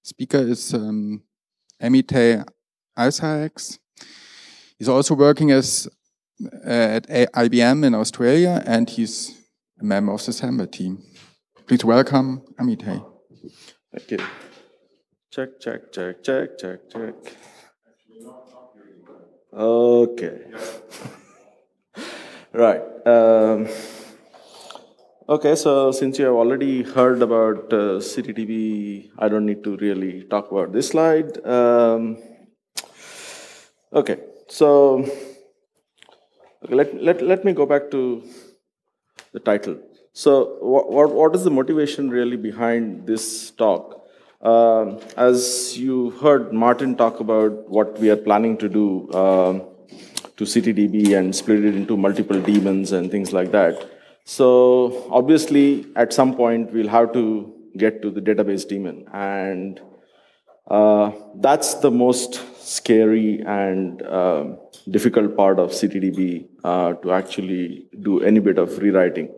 speaker is Amitay Isaacs. He's also working at IBM in Australia, and he's a member of the Samba team. Please welcome Amitay. Thank you. Check, check, check, check, check, check. Okay. Right. Okay, so since you have already heard about CityDB, I don't need to really talk about this slide. Okay, so let me go back to the title. So what is the motivation really behind this talk? As you heard Martin talk about what we are planning to do to CityDB and split it into multiple daemons and things like that. So obviously, at some point, we'll have to get to the database daemon. And that's the most scary and difficult part of CityDB to actually do any bit of rewriting.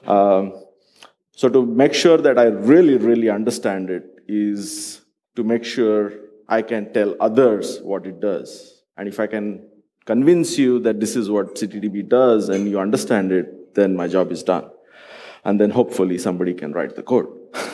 So to make sure that I really understand it is to make sure I can tell others what it does. And if I can convince you that this is what CityDB does and you understand it, then my job is done. And then hopefully somebody can write the code.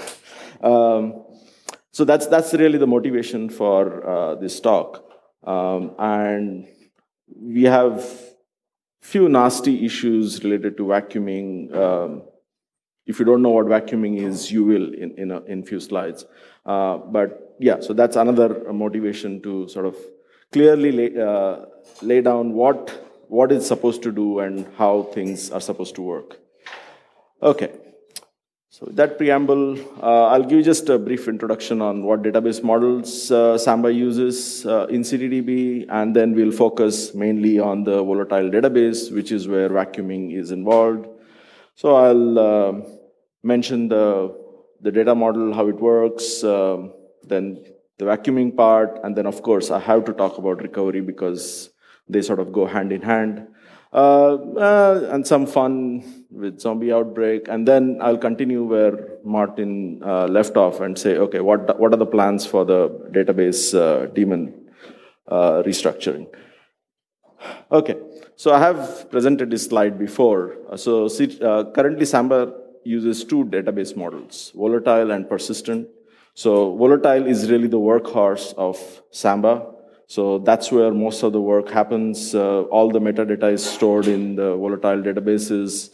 So that's really the motivation for this talk. And we have few nasty issues related to vacuuming. If you don't know what vacuuming is, you will in few slides. But yeah, so that's another motivation to sort of clearly lay down what it's supposed to do and how things are supposed to work. Okay. So with that preamble, I'll give you just a brief introduction on what database models Samba uses in CityDB, and then we'll focus mainly on the volatile database, which is where vacuuming is involved. So I'll mention the data model, how it works, then the vacuuming part, and then of course I have to talk about recovery because they sort of go hand in hand. And some fun with zombie outbreak, and then I'll continue where Martin left off and say, okay, what are the plans for the database daemon restructuring? Okay, so I have presented this slide before. So currently Samba uses two database models, volatile and persistent. So volatile is really the workhorse of Samba. So that's where most of the work happens. All the metadata is stored in the volatile databases.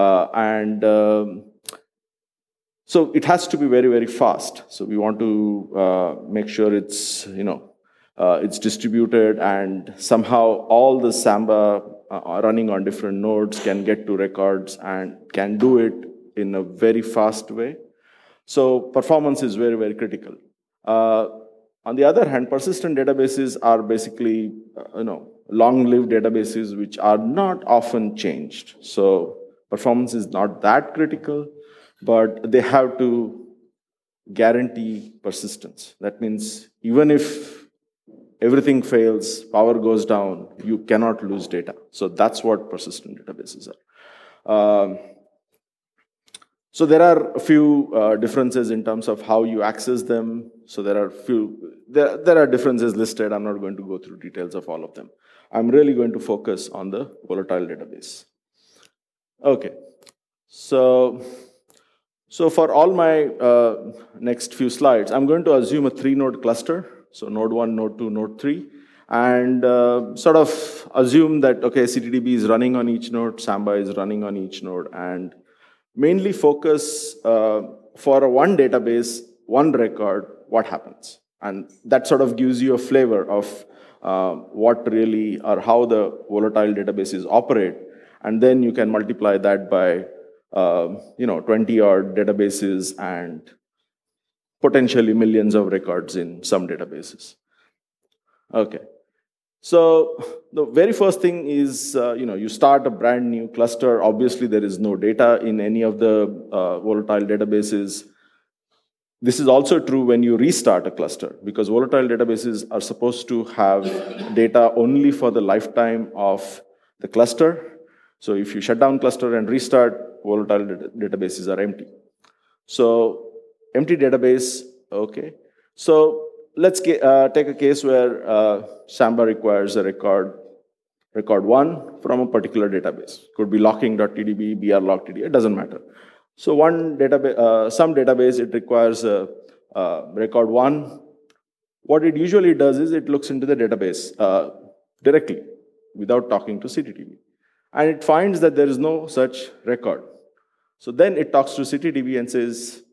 So it has to be very fast. So we want to make sure it's, it's distributed and somehow all the Samba running on different nodes can get to records and can do it in a very fast way. So performance is very critical. On the other hand, persistent databases are basically, long-lived databases which are not often changed. So performance is not that critical, but they have to guarantee persistence. That means even if everything fails, power goes down, you cannot lose data. So that's what persistent databases are. So there are a few differences in terms of how you access them. So there are differences listed. I'm not going to go through details of all of them. I'm really going to focus on the volatile database. Okay, so for all my next few slides, I'm going to assume a 3-node cluster. So node 1, node 2, node 3. And sort of assume that, okay, CityDB is running on each node, Samba is running on each node, and mainly focus for one database, one record, what happens. And that sort of gives you a flavor of what really or how the volatile databases operate. And then you can multiply that by 20-odd databases and potentially millions of records in some databases. Okay. So the very first thing is, you start a brand new cluster. Obviously, there is no data in any of the volatile databases. This is also true when you restart a cluster, because volatile databases are supposed to have data only for the lifetime of the cluster. So if you shut down cluster and restart, volatile databases are empty. So empty database, okay. So let's take a case where Samba requires a record 1 from a particular database. Could be locking.tdb, brlog.tdb, it doesn't matter. So some database, it requires a record 1. What it usually does is it looks into the database directly without talking to CTDB. And it finds that there is no such record. So then it talks to CTDB and says,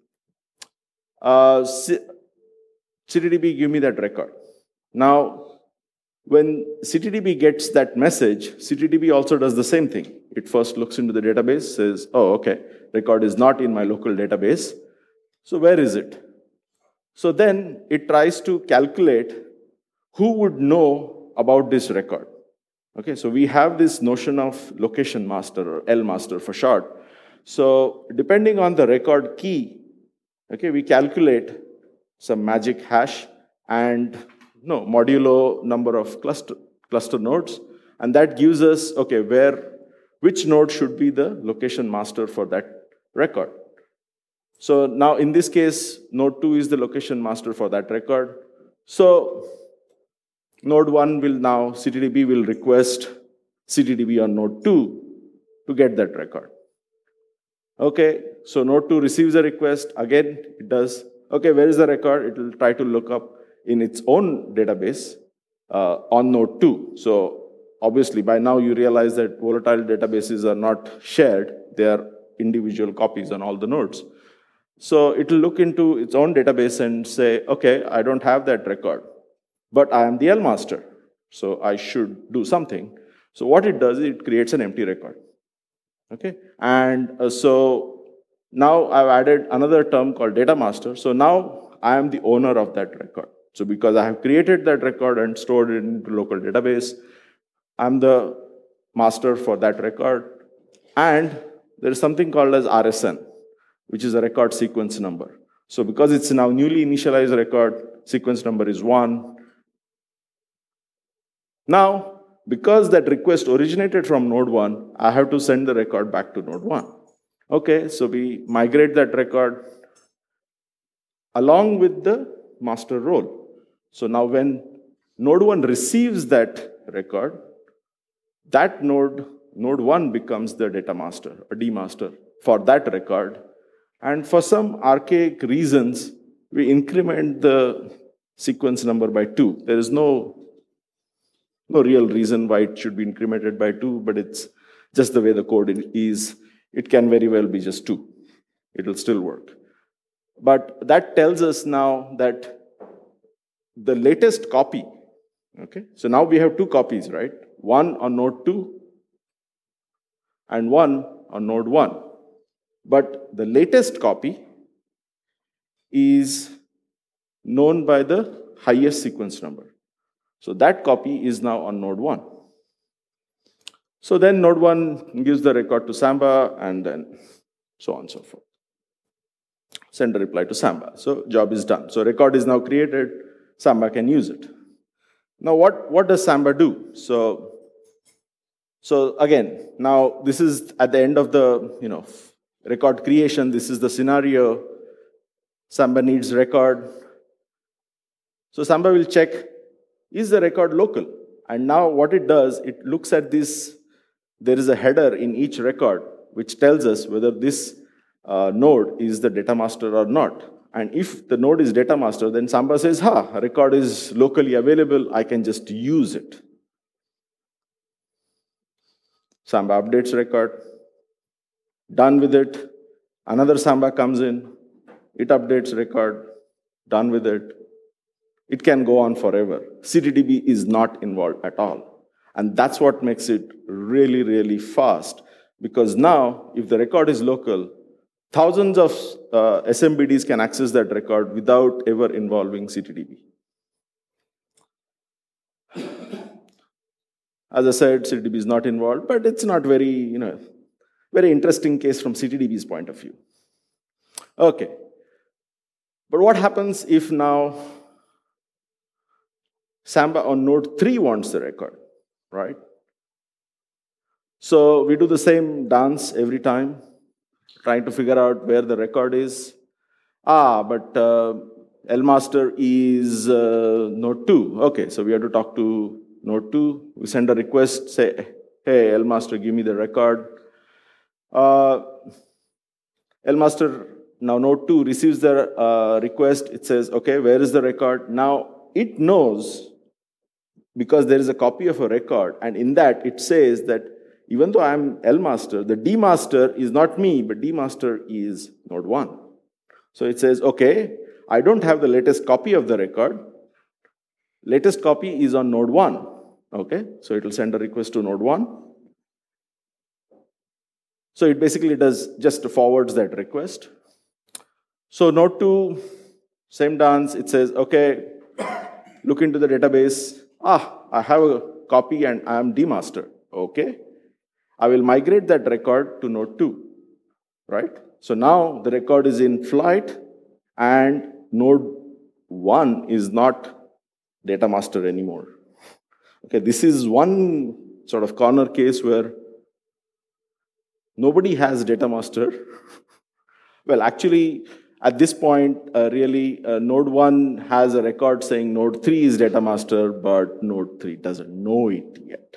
CTDB, give me that record. Now, when CTDB gets that message, CTDB also does the same thing. It first looks into the database, says, oh, okay, record is not in my local database. So where is it? So then it tries to calculate who would know about this record. Okay, so we have this notion of location master, or L master for short. So depending on the record key, okay, we calculate some magic hash and modulo number of cluster nodes, and that gives us, okay, which node should be the location master for that record. So now in this case, node 2 is the location master for that record. So node 1 will now, CTDB will request CTDB on node 2 to get that record. Okay, so node 2 receives a request, again it does, okay, where is the record? It will try to look up in its own database on node 2. So obviously by now you realize that volatile databases are not shared, they are individual copies on all the nodes. So it will look into its own database and say, okay, I don't have that record, but I am the L master, so I should do something. So what it does, it creates an empty record. Okay, and so now I've added another term called data master. So now I am the owner of that record. So because I have created that record and stored it into local database, I'm the master for that record. And there is something called as RSN, which is a record sequence number. So because it's now newly initialized record, sequence number is 1. Now, because that request originated from node 1, I have to send the record back to node 1. Okay, so we migrate that record along with the master role. So now when node 1 receives that record, that node 1 becomes the data master, or D master for that record. And for some archaic reasons, we increment the sequence number by 2. There is no real reason why it should be incremented by 2, but it's just the way the code is. It can very well be just 2. It will still work. But that tells us now that the latest copy, okay? So now we have 2 copies, right? One on node 2 and one on node 1. But the latest copy is known by the highest sequence number. So that copy is now on node 1. So then node 1 gives the record to Samba, and then so on and so forth. Send a reply to Samba. So job is done. So record is now created. Samba can use it. Now what does Samba do? So again, now this is at the end of the record creation. This is the scenario. Samba needs record. So Samba will check, is the record local? And now what it does, it looks at this. There is a header in each record which tells us whether this node is the data master or not. And if the node is data master, then Samba says, a record is locally available, I can just use it. Samba updates record, done with it. Another Samba comes in, it updates record, done with it. It can go on forever. CTDB is not involved at all. And that's what makes it really, really fast. Because now, if the record is local, thousands of SMBDs can access that record without ever involving CTDB. As I said, CTDB is not involved, but it's not very interesting case from CTDB's point of view. Okay. But what happens if now Samba on node 3 wants the record, right? So we do the same dance every time, trying to figure out where the record is. But Lmaster is node 2. Okay, so we have to talk to node 2. We send a request, say, hey, Lmaster, give me the record. Lmaster, now node 2 receives the request. It says, okay, where is the record? Now it knows, because there is a copy of a record, and in that it says that even though I'm Lmaster, the dmaster is not me, but dmaster is node 1. So it says, okay, I don't have the latest copy of the record. Latest copy is on node 1. Okay, so it will send a request to node 1. So it basically does just forwards that request. So node 2, same dance. It says, okay, look into the database. I have a copy and I am dmaster. Okay, I will migrate that record to node 2, right? So now the record is in flight and node 1 is not data master anymore. Okay, this is one sort of corner case where nobody has data master. Well, actually, at this point, really, node 1 has a record saying node 3 is data master, but node 3 doesn't know it yet.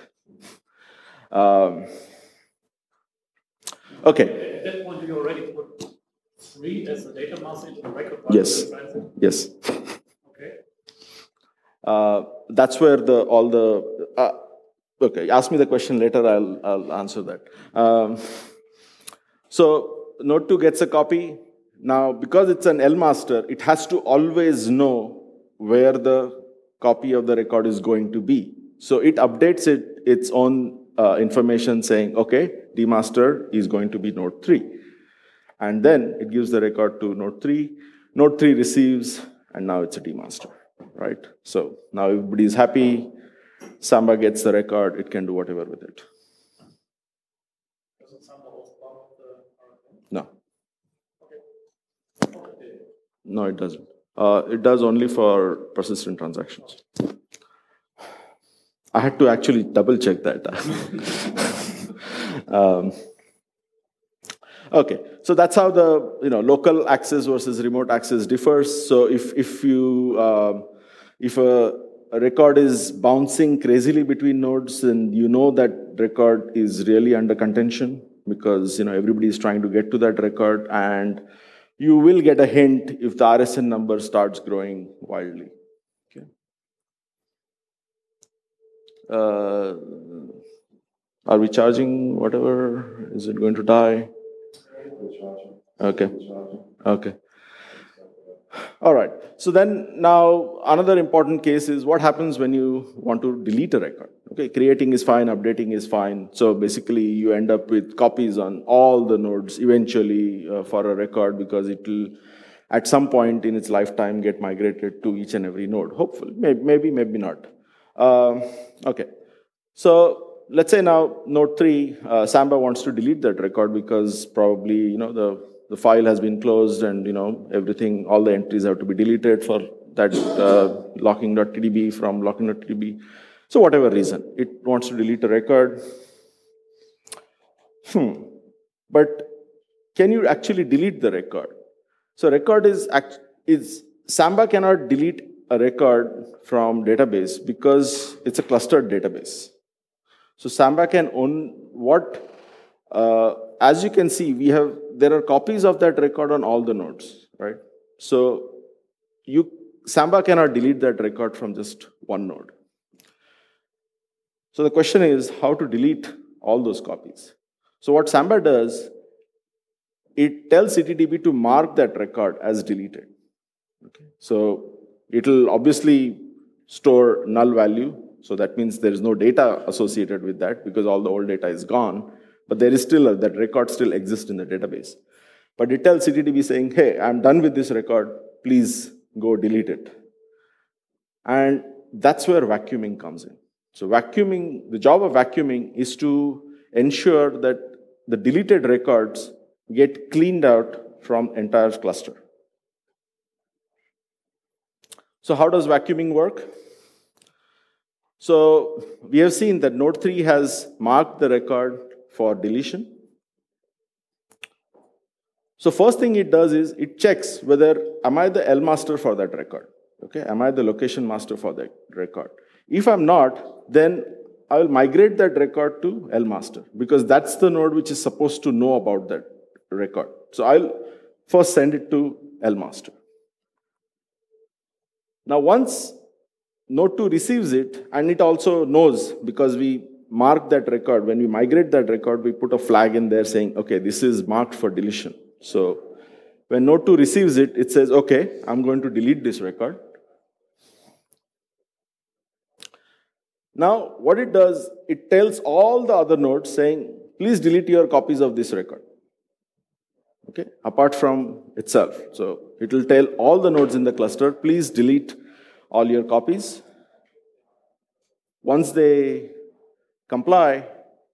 Okay. At that point, you already put 3 as a data master into the record. Yes. Yes. Okay. That's where okay, ask me the question later, I'll answer that. So node 2 gets a copy. Now, because it's an Lmaster, it has to always know where the copy of the record is going to be. So it updates its own information saying, okay, dmaster is going to be node 3. And then it gives the record to node 3. Node 3 receives, and now it's a dmaster, right? So now everybody is happy. Samba gets the record. It can do whatever with it. Doesn't Samba also part of the No. Okay. No, it doesn't. It does only for persistent transactions. I had to actually double check that. Okay, so that's how the local access versus remote access differs. So if a record is bouncing crazily between nodes, then you know that record is really under contention because everybody is trying to get to that record, and you will get a hint if the RSN number starts growing wildly. Okay. Are we charging whatever? Is it going to die? Okay. Okay. All right. So then now another important case is what happens when you want to delete a record. Okay, creating is fine, updating is fine. So basically you end up with copies on all the nodes eventually for a record because it will at some point in its lifetime get migrated to each and every node. Hopefully, maybe not. Okay. So let's say now node 3, Samba wants to delete that record because probably the file has been closed and everything, all the entries have to be deleted for that locking.tdb from locking.tdb. So whatever reason, it wants to delete a record. But can you actually delete the record? So record is Samba cannot delete a record from database because it's a clustered database. So Samba can own what, as you can see, there are copies of that record on all the nodes, right? So Samba cannot delete that record from just one node. So the question is how to delete all those copies. So what Samba does, it tells CTDB to mark that record as deleted. Okay. So it'll obviously store null value. So that means there is no data associated with that because all the old data is gone. But there is still that record still exists in the database. But it tells CTDB saying, hey, I'm done with this record. Please go delete it. And that's where vacuuming comes in. So vacuuming, the job of vacuuming is to ensure that the deleted records get cleaned out from entire cluster. So how does vacuuming work? So we have seen that node 3 has marked the record for deletion. So first thing it does is it checks whether am I the L master for that record? Okay, am I the location master for that record? If I'm not, then I will migrate that record to L master because that's the node which is supposed to know about that record. So I'll first send it to L master. Now once node 2 receives it, and it also knows because we mark that record, when we migrate that record, we put a flag in there saying, okay, this is marked for deletion. So when node 2 receives it, it says, okay, I'm going to delete this record. Now, what it does, it tells all the other nodes saying, please delete your copies of this record. Okay, apart from itself. So it will tell all the nodes in the cluster, please delete all your copies. Once they comply,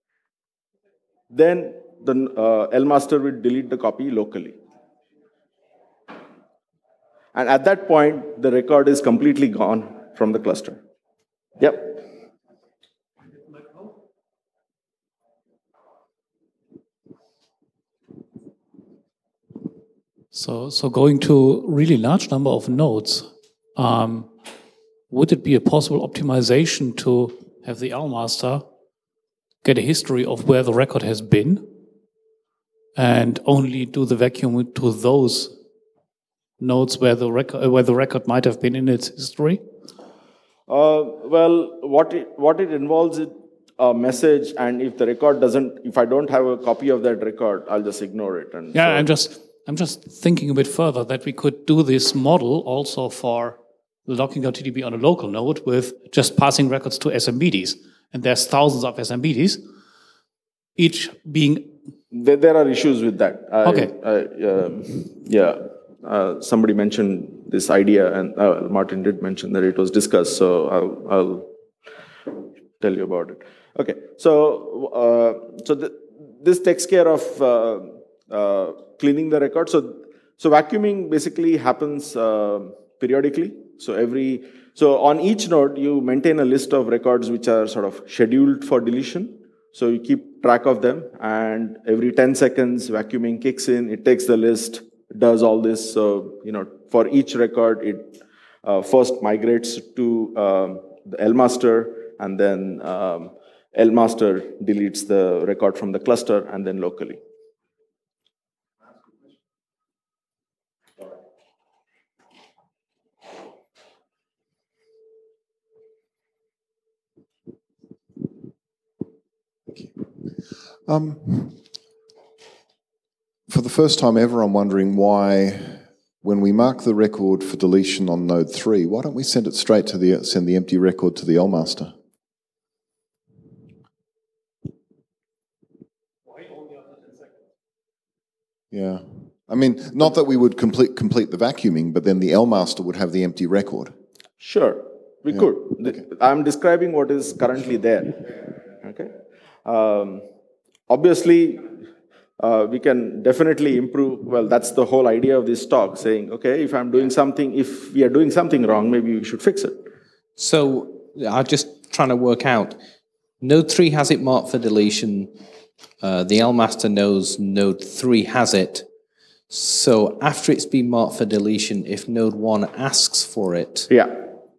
then the L master will delete the copy locally. And at that point, the record is completely gone from the cluster. Yep. So going to really large number of nodes, would it be a possible optimization to have the L master get a history of where the record has been and only do the vacuum to those nodes where the record might have been in its history? Well, what it involves is a message, and if the record doesn't, if I don't have a copy of that record, I'll just ignore it. And yeah, I'm just thinking a bit further that we could do this model also for the logging.tdb on a local node with just passing records to SMBDs. And there's thousands of SMBDs, each being... There are issues with that. Okay. Somebody mentioned this idea, and Martin did mention that it was discussed, so I'll tell you about it. Okay, this takes care of cleaning the record. So vacuuming basically happens periodically. So on each node, you maintain a list of records which are sort of scheduled for deletion. So you keep track of them, and every 10 seconds, vacuuming kicks in. It takes the list, does all this. So for each record, it first migrates to the L master, and then L master deletes the record from the cluster, and then locally. For the first time ever, I'm wondering why, when we mark the record for deletion on node 3, why don't we send it straight to send the empty record to the L master? Why only after 10 seconds? Yeah. I mean, not that we would complete the vacuuming, but then the L master would have the empty record. Sure, we could. Okay. I'm describing what is currently there. Okay. Obviously, we can definitely improve. Well, that's the whole idea of this talk, saying, okay, if we are doing something wrong, maybe we should fix it. So I'm just trying to work out. Node 3 has it marked for deletion. The L master knows node 3 has it. So after it's been marked for deletion, if node 1 asks for it, yeah,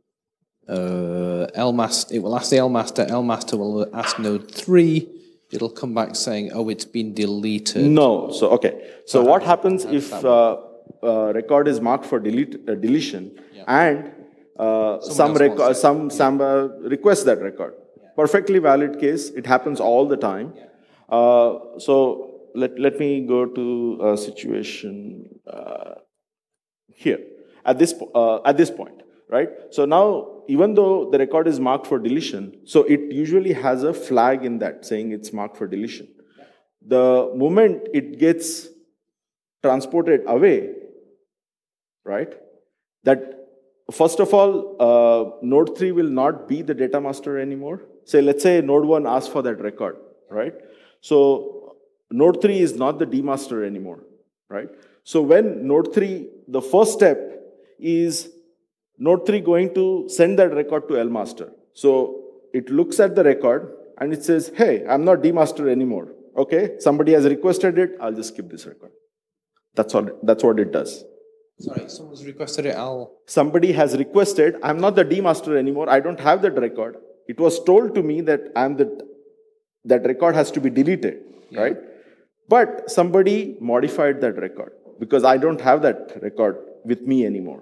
it will ask the L master will ask node 3, it'll come back saying, oh, it's been deleted. No, so what happens if record is marked for deletion, and some Samba requests that record? Yeah. Perfectly valid case, it happens all the time. Yeah. So let me go to a situation here, at this point, right? So now, even though the record is marked for deletion, so it usually has a flag in that saying it's marked for deletion. The moment it gets transported away, right, that first of all, node 3 will not be the data master anymore. Let's say node 1 asks for that record, right? So node 3 is not the D master anymore, right? So when node 3, the first step is node 3 going to send that record to L master. So it looks at the record and it says, hey, I'm not D master anymore. Okay, somebody has requested it, I'll just skip this record. That's what it does. Sorry, someone's requested it. Somebody has requested, I'm not the D master anymore, I don't have that record. It was told to me that that record has to be deleted, right? But somebody modified that record because I don't have that record with me anymore.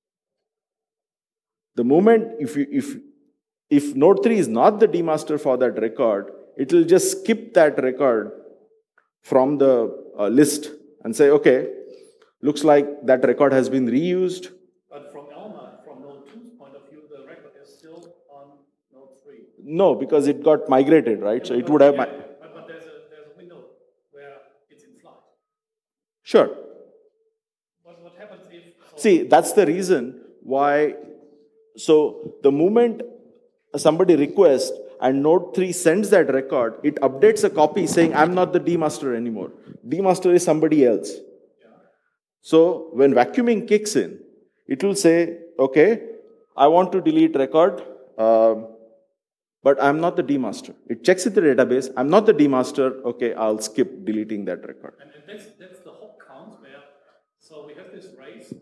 The moment if node 3 is not the D master for that record, it will just skip that record from the list and say, okay, looks like that record has been reused. But from node 2's point of view, the record is still on node 3. No, because it got migrated, right? So it would have... But there's a window where it's in flight. Sure. What happens if... See, that's the reason why... So the moment somebody requests and node 3 sends that record, it updates a copy saying, I'm not the D master anymore. D master is somebody else. So when vacuuming kicks in, it will say, okay, I want to delete record, but I'm not the D master. It checks in the database, I'm not the D master, okay, I'll skip deleting that record. And that's the hop count where, so we have this race,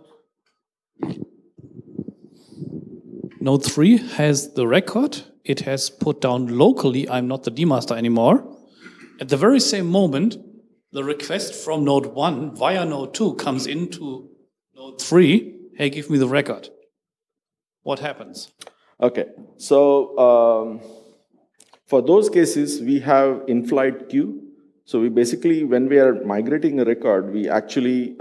Node 3 has the record, it has put down locally, I'm not the D master anymore. At the very same moment, the request from node 1 via node 2 comes into node 3, hey, give me the record. What happens? Okay, so for those cases, we have in-flight queue. So we basically, when we are migrating a record, we actually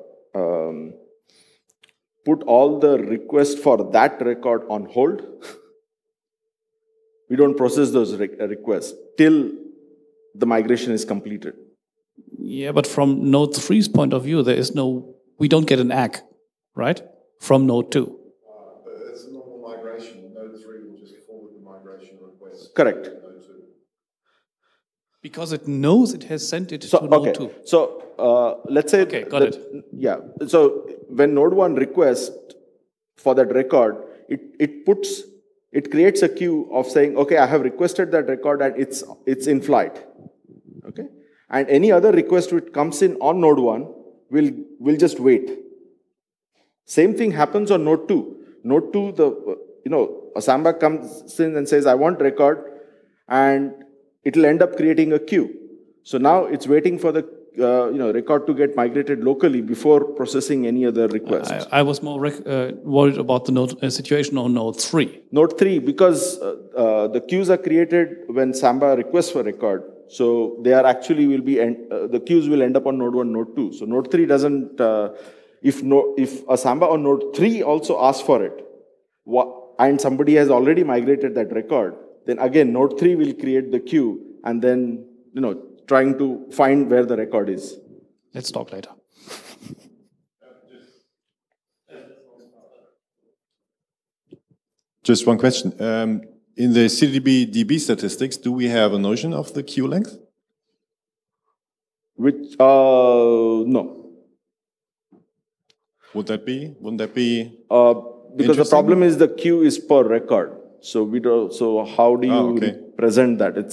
put all the requests for that record on hold. We don't process those requests till the migration is completed. Yeah, but from node 3's point of view, we don't get an ACK, right? From node 2. But it's a normal migration. Node 3 will just forward the migration request. Correct. To node 2. Because it knows it has sent it to node 2. So let's say... Okay, got it. Yeah, so when node 1 requests for that record, it creates a queue of saying, okay, I have requested that record and it's in flight. Okay? And any other request which comes in on node 1 will just wait. Same thing happens on node 2. Node 2, a Samba comes in and says, I want record, and it will end up creating a queue. So now it's waiting for the record to get migrated locally before processing any other requests. I was more worried about the situation on node 3. Node 3, because the queues are created when Samba requests for record. So they are actually the queues will end up on node 1, node 2. So node 3 doesn't, if a Samba on node 3 also asks for it, and somebody has already migrated that record, then again node 3 will create the queue and then, trying to find where the record is. Let's talk later. Just one question. In the CDB-DB statistics, do we have a notion of the queue length? No. Wouldn't that be? Because the problem is the queue is per record. So So how do you present that? It's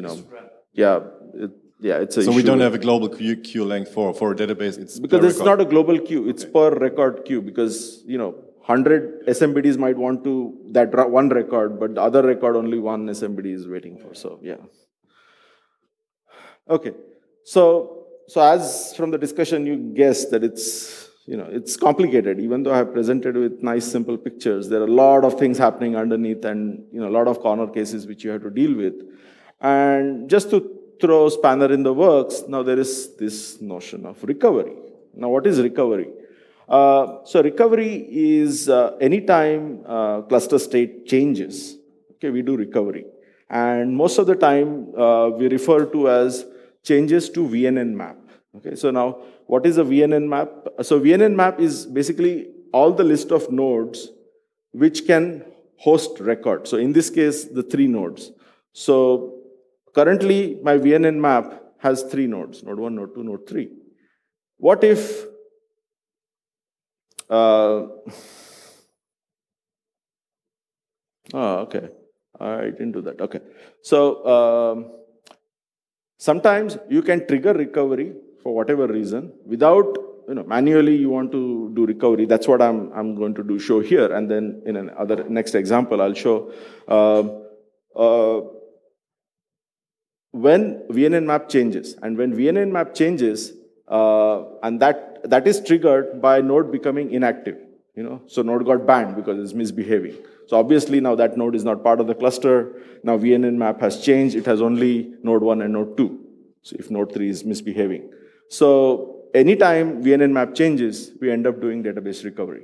it's a So issue. we don't have a global queue length for a database. It's because it's record. not a global queue. It's per record queue because 100 SMBDs might want that one record, but the other record only one SMBD is waiting for. So yeah. Okay. So as from the discussion, you guess that it's complicated. Even though I have presented with nice simple pictures, there are a lot of things happening underneath, and a lot of corner cases which you have to deal with. And just to throw a spanner in the works, now there is this notion of recovery. Now, what is recovery? So recovery is anytime cluster state changes, okay, we do recovery. And most of the time, we refer to as changes to VNN map. Okay, so now, what is a VNN map? So VNN map is basically all the list of nodes which can host record. So in this case, the 3 nodes. So currently, my VNN map has 3 nodes, node 1, node 2, node 3. What if okay. I didn't do that. Okay. So sometimes you can trigger recovery for whatever reason, without manually you want to do recovery. That's what I'm going to show here, and then in another next example I'll show when VNN map changes, and when VNN map changes, and that is triggered by node becoming inactive. So node got banned because it's misbehaving. So obviously now that node is not part of the cluster. Now VNN map has changed. It has only node 1 and node 2. So if node 3 is misbehaving. So anytime VNN map changes, we end up doing database recovery.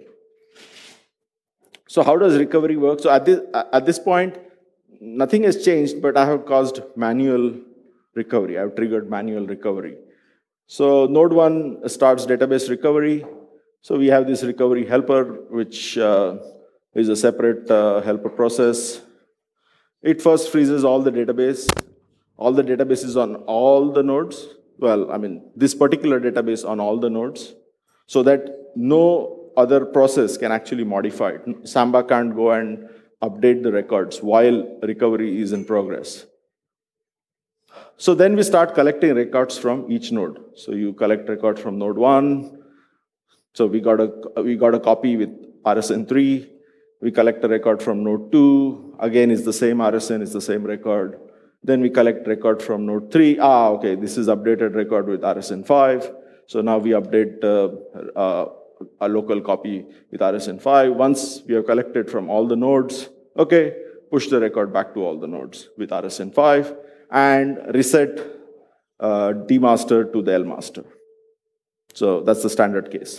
So how does recovery work? So at this point, nothing has changed, but I have caused manual recovery. I have triggered manual recovery. So node 1 starts database recovery. So we have this recovery helper, which is a separate helper process. It first freezes all the databases on all the nodes. Well, I mean, this particular database on all the nodes, so that no other process can actually modify it. Samba can't go and update the records while recovery is in progress. So then we start collecting records from each node. So you collect records from node 1. So we got a copy with RSN 3. We collect a record from node 2. Again, it's the same RSN, it's the same record. Then we collect record from node 3. Okay, this is updated record with RSN 5. So now we update a local copy with RSN 5. Once we have collected from all the nodes, okay, push the record back to all the nodes with RSN 5 and reset dmaster to the lmaster. So that's the standard case.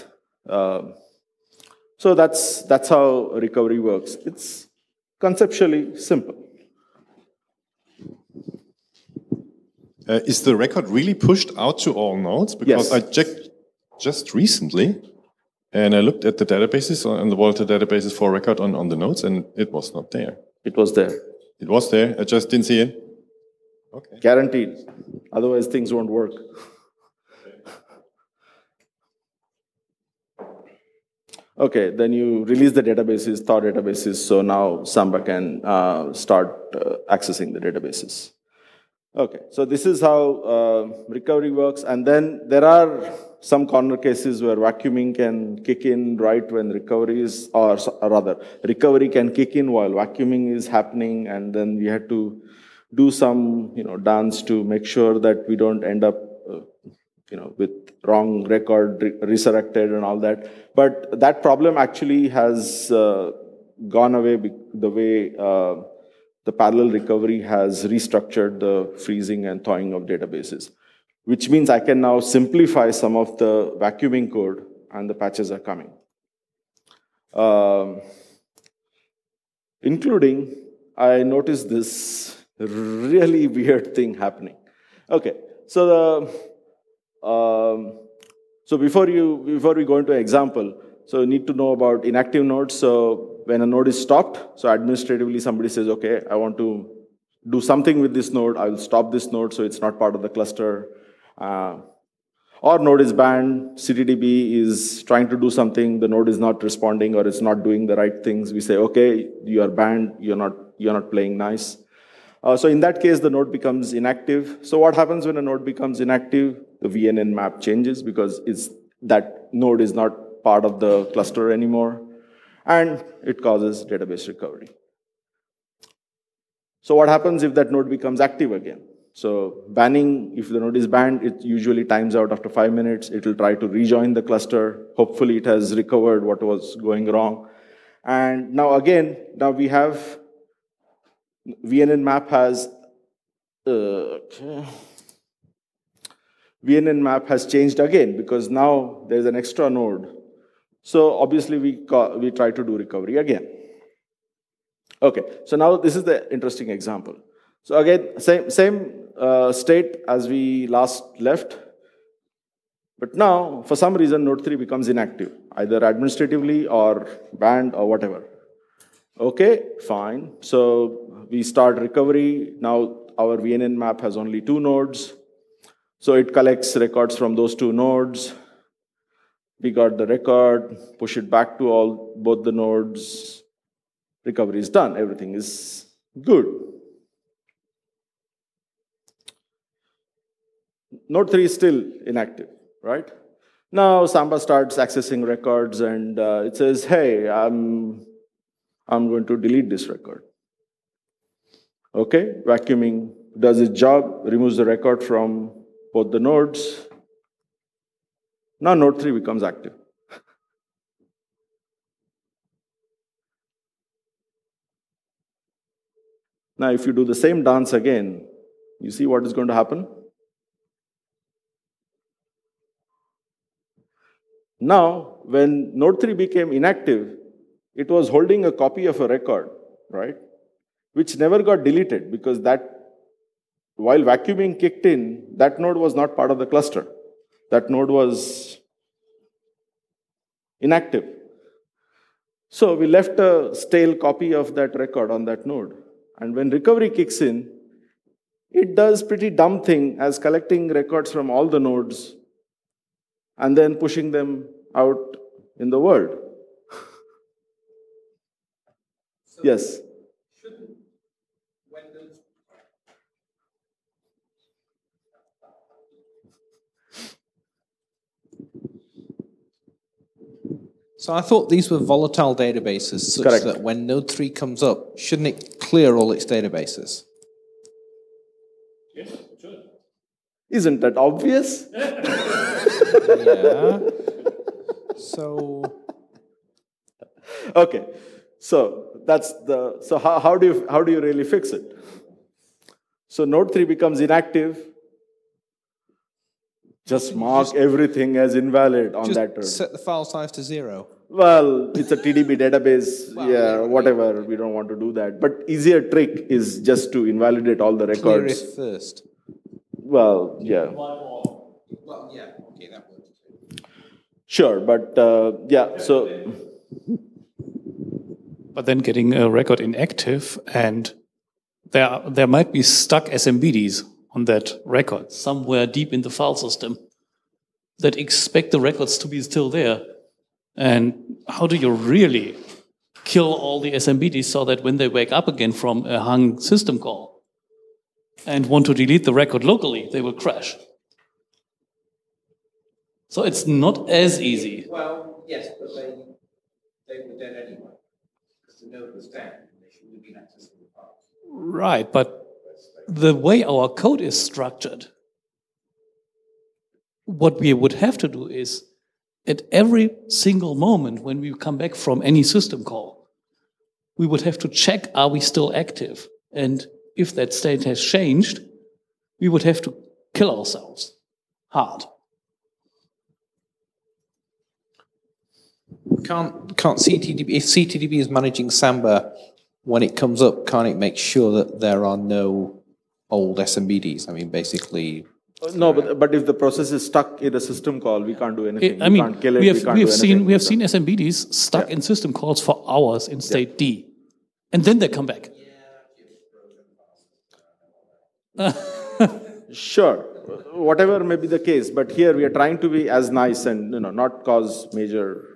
So that's how recovery works. It's conceptually simple. Is the record really pushed out to all nodes? Because Yes. I checked just recently, and I looked at the databases, on the Volta databases for record on the nodes, and it was not there. It was there. It was there, I just didn't see it. Okay. Guaranteed. Otherwise, things won't work. Okay, then you release the databases, thaw databases, so now Samba can start accessing the databases. Okay, so this is how recovery works, and then there are some corner cases where vacuuming can kick in right when recovery is, or rather, recovery can kick in while vacuuming is happening, and then we had to do some dance to make sure that we don't end up with wrong record resurrected and all that. But that problem actually has gone away the way the parallel recovery has restructured the freezing and thawing of databases, which means I can now simplify some of the vacuuming code and the patches are coming. Including, I noticed this really weird thing happening. Okay, so before we go into an example, so you need to know about inactive nodes. So when a node is stopped, so administratively somebody says, okay, I want to do something with this node, I will stop this node so it's not part of the cluster. Or node is banned, CTDB is trying to do something, the node is not responding or it's not doing the right things. We say, okay, you are banned, you're not playing nice. So in that case, the node becomes inactive. So what happens when a node becomes inactive? The VNN map changes because that node is not part of the cluster anymore, and it causes database recovery. So what happens if that node becomes active again? So banning, if the node is banned, it usually times out after 5 minutes. It will try to rejoin the cluster. Hopefully it has recovered what was going wrong. And now we have VNN map has VNN map has changed again because now there's an extra node. So obviously we try to do recovery again. Okay, so now this is the interesting example. So again, same state as we last left, but now for some reason node 3 becomes inactive, either administratively or banned or whatever. Okay, fine. So we start recovery. Now our VNN map has only 2 nodes. So it collects records from those 2 nodes. We got the record, push it back to both the nodes. Recovery is done. Everything is good. node 3 is still inactive, right? Now Samba starts accessing records and it says, hey, I'm going to delete this record. Okay, vacuuming does its job, removes the record from both the nodes. Now node 3 becomes active. Now if you do the same dance again, you see what is going to happen? Now, when node 3 became inactive, it was holding a copy of a record, right? Which never got deleted because that, while vacuuming kicked in, that node was not part of the cluster. That node was inactive. So we left a stale copy of that record on that node. And when recovery kicks in, it does pretty dumb thing as collecting records from all the nodes and then pushing them out in the world. Yes? So I thought these were volatile databases, such Correct. that when node 3 comes up, shouldn't it clear all its databases? Yes, it should. Isn't that obvious? Yeah. So Okay, so that's the, so how do you really fix it? So node 3 becomes inactive. Just mark everything as invalid on that node. just set the file size to 0. Well, it's a TDB database, whatever, we don't want to do that. But easier trick is just to invalidate all the Clear records. if first. Well, yeah. Well, yeah, okay, that works. Sure, but yeah, so But then getting a record inactive, and there might be stuck SMBDs on that record somewhere deep in the file system that expect the records to be still there. And how do you really kill all the SMBDs so that when they wake up again from a hung system call and want to delete the record locally, they will crash? So it's not as easy. Well, yes, but they were dead anyway, because the node was down. They shouldn't have been accessing the files. Right, but the way our code is structured, what we would have to do is, at every single moment when we come back from any system call, we would have to check, are we still active? And if that state has changed, we would have to kill ourselves hard. Can't CTDB, if CTDB is managing Samba, when it comes up, can't it make sure that there are no old SMBDs? I mean, basically. no, but if the process is stuck in a system call, we can't do anything. I mean, we can't kill it. we have can't seen SMBDs stuck in system calls for hours in state D, and then they come back. Sure, whatever may be the case, but here we are trying to be as nice and not cause major.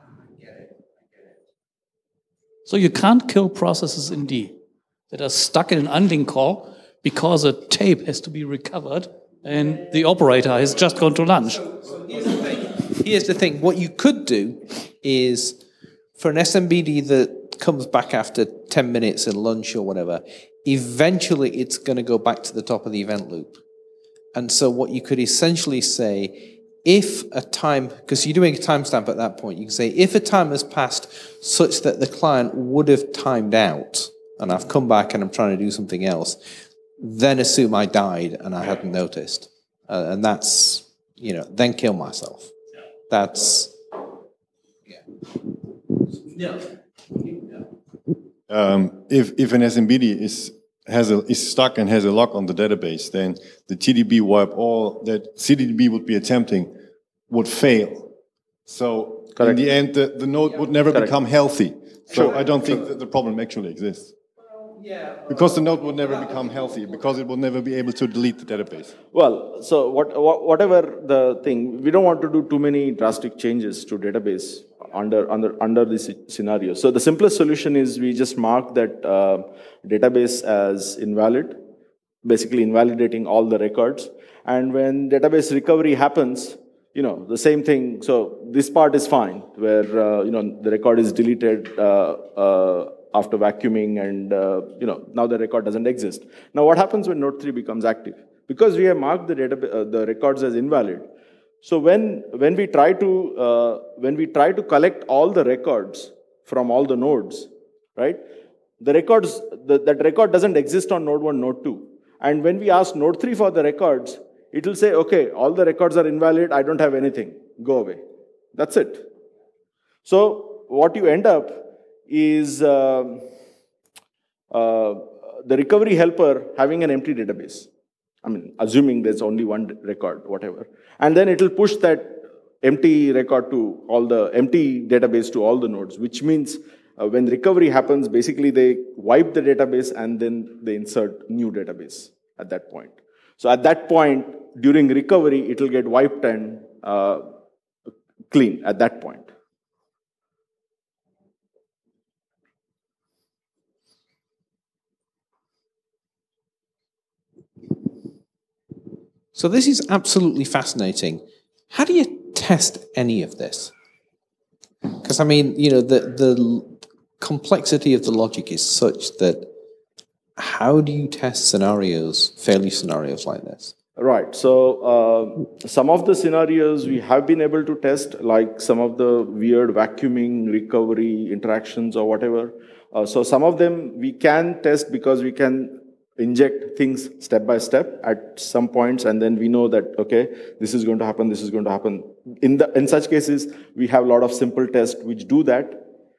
So you can't kill processes in D that are stuck in an unlinked call because a tape has to be recovered and the operator has just gone to lunch. Here's the thing. What you could do is, for an SMBD that comes back after 10 minutes at lunch or whatever, eventually it's going to go back to the top of the event loop. And so what you could essentially say, if a time, because you're doing a timestamp at that point, you can say, if a time has passed such that the client would have timed out, and I've come back and I'm trying to do something else, then assume I died and I hadn't noticed. And that's, then kill myself. That's, If an SMBD is stuck and has a lock on the database, then the TDB wipe all that CTDB would be attempting would fail. So in the end, the node would never become healthy. So I don't think that the problem actually exists. Because the node would never become healthy, because it will never be able to delete the database. Well, so whatever the thing, we don't want to do too many drastic changes to database under this scenario. So the simplest solution is we just mark that database as invalid, basically invalidating all the records. And when database recovery happens, the same thing. So this part is fine, where the record is deleted after vacuuming, and now the record doesn't exist. Now what happens when node 3 becomes active? Because we have marked the records as invalid. So when we try to collect all the records from all the nodes, right? The records that record doesn't exist on node 1, node 2. And when we ask node 3 for the records, it will say, okay, all the records are invalid, I don't have anything, go away. That's it. So what you end up is the recovery helper having an empty database. I mean, assuming there's only one record, whatever. And then it will push that empty record to all the empty database to all the nodes, which means when recovery happens, basically they wipe the database and then they insert new database at that point. So at that point, during recovery, it will get wiped and clean at that point. So this is absolutely fascinating. How do you test any of this? Because, I mean, the complexity of the logic is such that how do you test failure scenarios like this? Right. So some of the scenarios we have been able to test, like some of the weird vacuuming, recovery, interactions or whatever. So some of them we can test because we can inject things step by step at some points, and then we know that, okay, this is going to happen, this is going to happen. In such cases, we have a lot of simple tests which do that.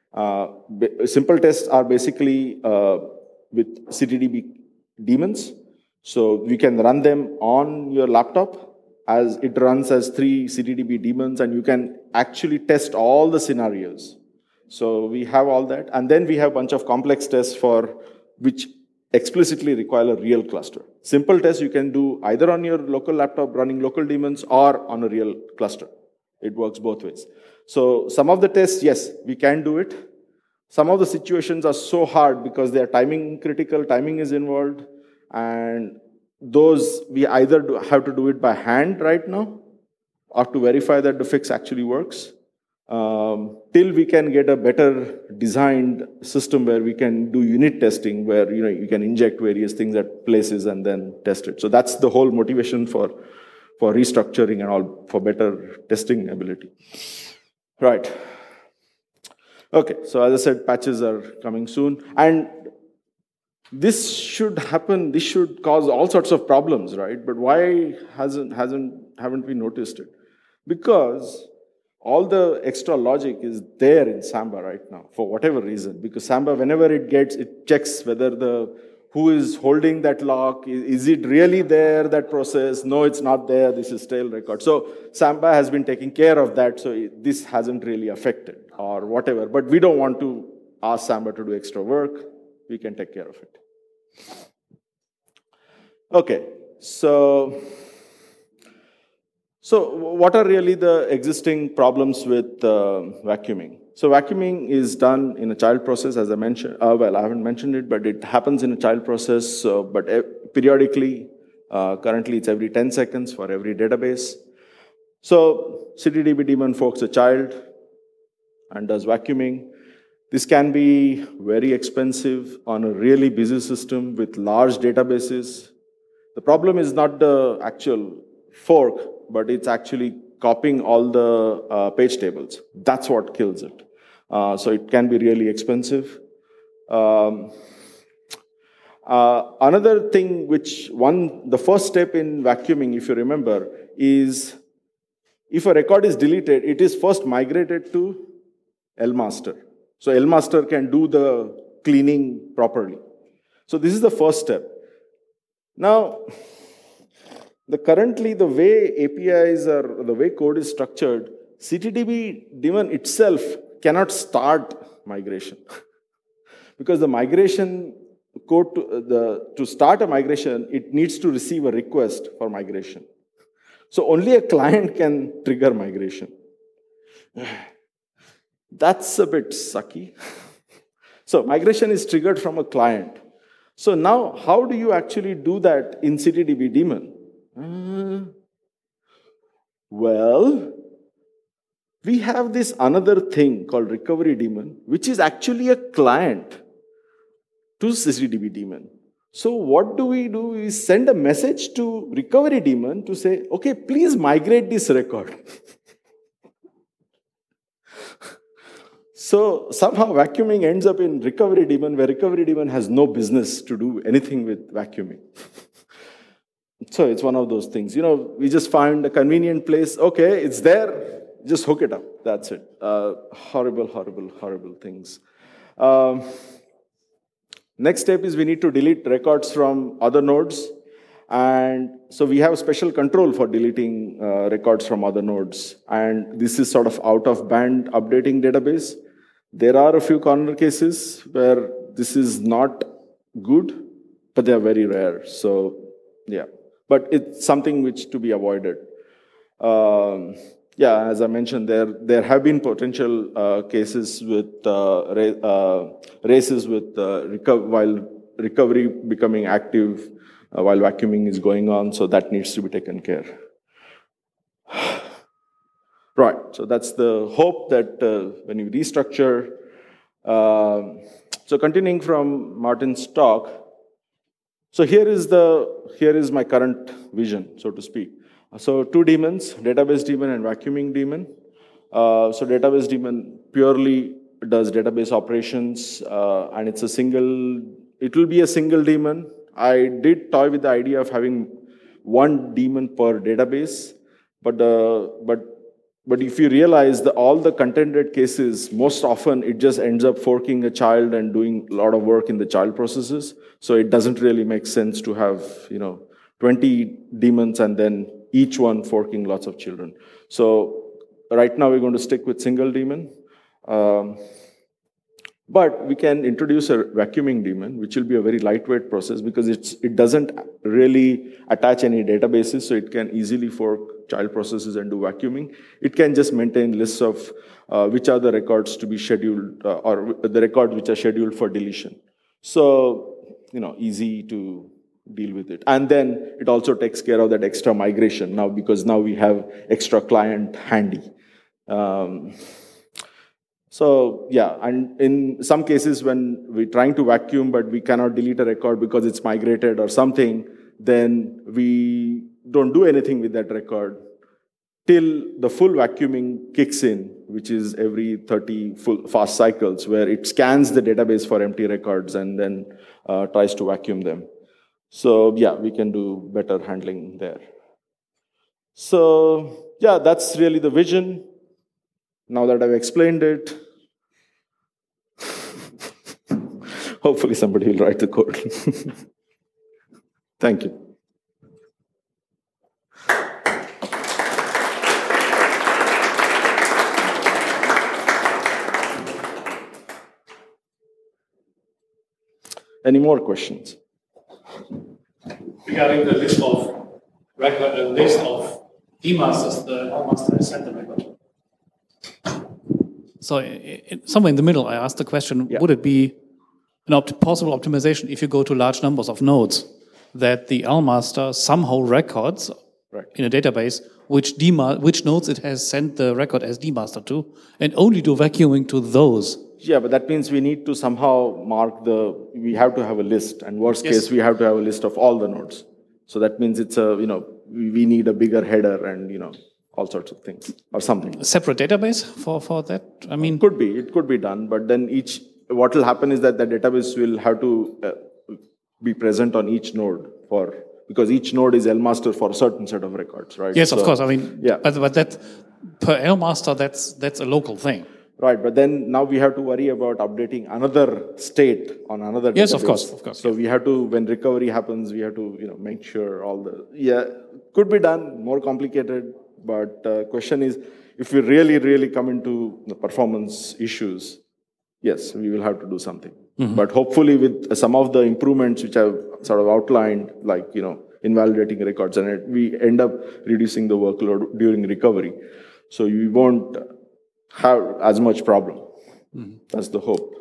Simple tests are basically with CTDB daemons. So we can run them on your laptop as it runs as 3 CTDB daemons, and you can actually test all the scenarios. So we have all that. And then we have a bunch of complex tests for which explicitly require a real cluster. Simple tests you can do either on your local laptop running local daemons or on a real cluster. It works both ways. So some of the tests, yes, we can do it. Some of the situations are so hard because they are timing critical, timing is involved, and those we either have to do it by hand right now or to verify that the fix actually works. Till we can get a better designed system where we can do unit testing, where you can inject various things at places and then test it. So that's the whole motivation for restructuring and all, for better testing ability. Right. Okay, so as I said, patches are coming soon. And this should happen, this should cause all sorts of problems, right? But why haven't we noticed it? Because all the extra logic is there in Samba right now, for whatever reason. Because Samba, whenever it checks whether who is holding that lock, is it really there, that process? No, it's not there, this is stale record. So Samba has been taking care of that, so this hasn't really affected or whatever. But we don't want to ask Samba to do extra work. We can take care of it. Okay, so what are really the existing problems with vacuuming? So vacuuming is done in a child process, as I mentioned. Well, I haven't mentioned it, but it happens in a child process. But periodically, currently it's every 10 seconds for every database. So CTDB daemon forks a child and does vacuuming. This can be very expensive on a really busy system with large databases. The problem is not the actual fork, but it's actually copying all the page tables. That's what kills it. So it can be really expensive. Another thing the first step in vacuuming, if you remember, is if a record is deleted, it is first migrated to LMaster. So LMaster can do the cleaning properly. So this is the first step. Now, currently the way APIs are, the way code is structured, CTDB daemon itself cannot start migration. Because the migration code, to start a migration, it needs to receive a request for migration. So only a client can trigger migration. That's a bit sucky. So migration is triggered from a client. So now, how do you actually do that in CTDB daemon? Well, we have this another thing called recovery daemon, which is actually a client to CCDB daemon. So what do? We send a message to recovery daemon to say, okay, please migrate this record. So somehow vacuuming ends up in recovery daemon, where recovery daemon has no business to do anything with vacuuming. So it's one of those things. We just find a convenient place. Okay, it's there. Just hook it up. That's it. Horrible, horrible, horrible things. Next step is we need to delete records from other nodes. And so we have special control for deleting records from other nodes. And this is sort of out-of-band updating database. There are a few corner cases where this is not good, but they are very rare. So, yeah. But it's something which to be avoided. As I mentioned, there have been potential cases with races with while recovery becoming active while vacuuming is going on, so that needs to be taken care. Right, so that's the hope that when you restructure. So continuing from Martin's talk, so here is my current vision, so to speak. So two daemons, database daemon and vacuuming daemon. So database daemon purely does database operations, and it will be a single daemon. I did toy with the idea of having one daemon per database, but if you realize that all the contended cases, most often it just ends up forking a child and doing a lot of work in the child processes. So it doesn't really make sense to have 20 daemons and then each one forking lots of children. So right now we're going to stick with single daemon. But we can introduce a vacuuming daemon, which will be a very lightweight process because it doesn't really attach any databases, so it can easily fork child processes and do vacuuming. It can just maintain lists of which are the records to be scheduled, or the records which are scheduled for deletion. So, easy to deal with it. And then it also takes care of that extra migration now, because now we have extra client handy. So yeah, and in some cases when we're trying to vacuum but we cannot delete a record because it's migrated or something, then we don't do anything with that record till the full vacuuming kicks in, which is every 30 full fast cycles, where it scans the database for empty records and then tries to vacuum them. So yeah, we can do better handling there. So yeah, that's really the vision. Now that I've explained it, hopefully somebody will write the code. Thank you. Any more questions? Regarding the list of demasters, the Elmaster has sent the record. So somewhere in the middle, I asked the question, would it be an possible optimization if you go to large numbers of nodes, that the Elmaster somehow records in a database which nodes it has sent the record as demaster to, and only do vacuuming to those? Yeah, but that means we need to somehow we have to have a list, and worst case, we have to have a list of all the nodes. So that means it's we need a bigger header and, all sorts of things or something. A separate database for that? I mean, it could be done, but then what will happen is that the database will have to be present on each node because each node is Elmaster for a certain set of records, right? Yes, of course. I mean, but that per Elmaster, that's a local thing. Right, but then now we have to worry about updating another state on another database. Yes, of course. So we have to, when recovery happens, we have to, make sure could be done, more complicated, but question is, if we really, really come into the performance issues, yes, we will have to do something. Mm-hmm. But hopefully with some of the improvements which I've sort of outlined, like, invalidating records, and we end up reducing the workload during recovery. So you won't have as much problem. Mm-hmm. That's the hope.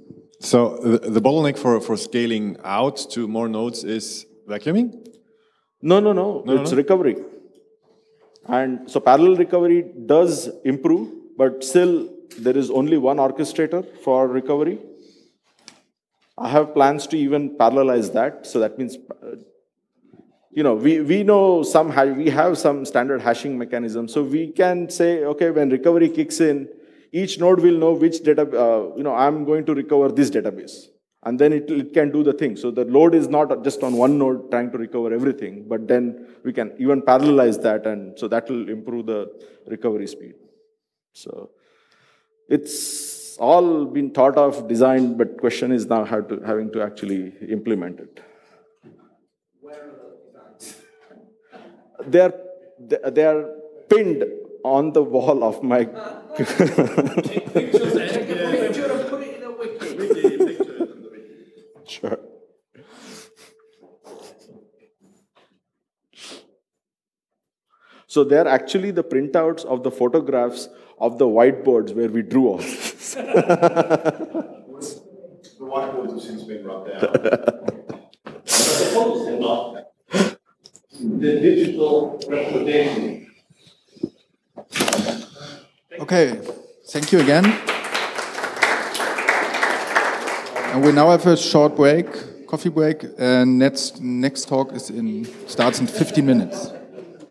So the bottleneck for scaling out to more nodes is vacuuming? No. It's recovery. And so parallel recovery does improve, but still there is only one orchestrator for recovery. I have plans to even parallelize that. So that means, we know we have some standard hashing mechanism. So we can say, okay, when recovery kicks in, each node will know which data, I'm going to recover this database. And then it can do the thing. So the load is not just on one node trying to recover everything, but then we can even parallelize that, and so that will improve the recovery speed. So it's all been thought of, designed, but question is now having to actually implement it. Where are the designs? They are pinned on the wall of my. Take pictures and put it in a wiki. Sure. So they're actually the printouts of the photographs of the whiteboards where we drew all this. The whiteboards have since been rubbed out. The photos are not. The digital representation. Okay, thank you again. And we now have a short break, coffee break, and next talk starts in 15 minutes.